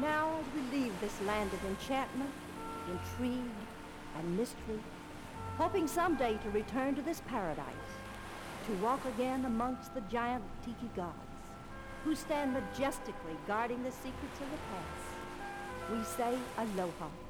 Now, as we leave this land of enchantment, intrigue, and mystery, hoping someday to return to this paradise, to walk again amongst the giant tiki gods who stand majestically guarding the secrets of the past, we say aloha.